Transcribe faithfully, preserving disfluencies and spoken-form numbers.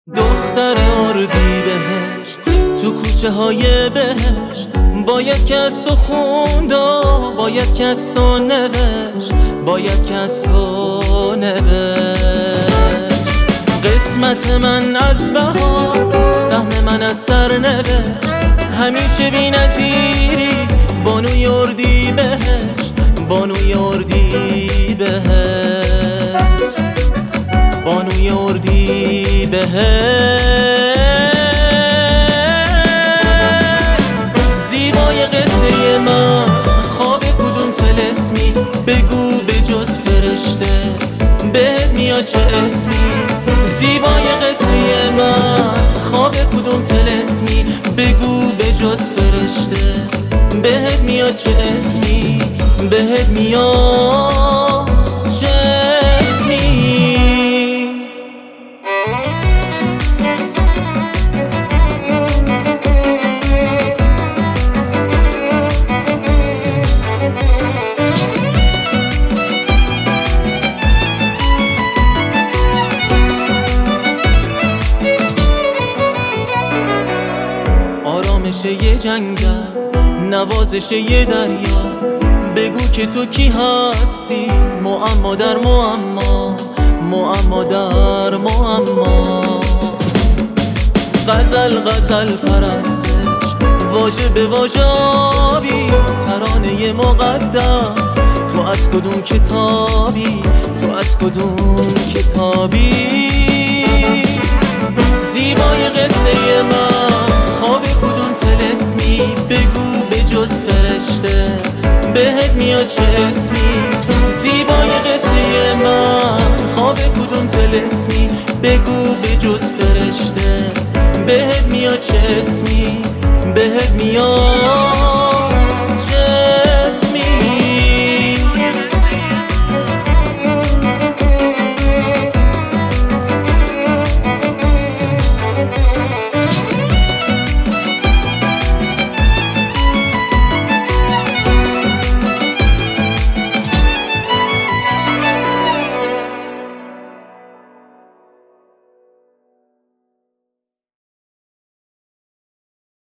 دختر اردیبهشت تو کوچه های بهشت، باید که از تو خوند و باید که از تو نوشت، باید که از تو نوشت. قسمت من از بهار، سهم من از سرنوشت، همیشه بی نظیری بانوی اردیبهشت، بانوی اردیبهشت، بانوی اردیبهشت. زیبای قصه من خواب کدوم طلسمی، بگو به جز فرشته بهت میاد چه اسمی. زیبای قصه من خواب کدوم طلسمی، بگو به جز فرشته بهت میاد چه اسمی، بهت میاد چه اسمی. آرامش یه جنگل، نوازش یه دریا، بگو که تو کی هستی، معما در معما، معما در معما. غزل غزل پرستش، واژه به واژه آبی، ترانه مقدس، تو از کدوم کتابی، تو از کدوم کتابی. زیبای قصه من خواب کدوم طلسمی، بگو به جز فرشته بهت میاد چه اسمی. زیبای قصه من خواب کدوم طلسمی، بگو به جز فرشته بهت میاد چه اسمی، بهت میاد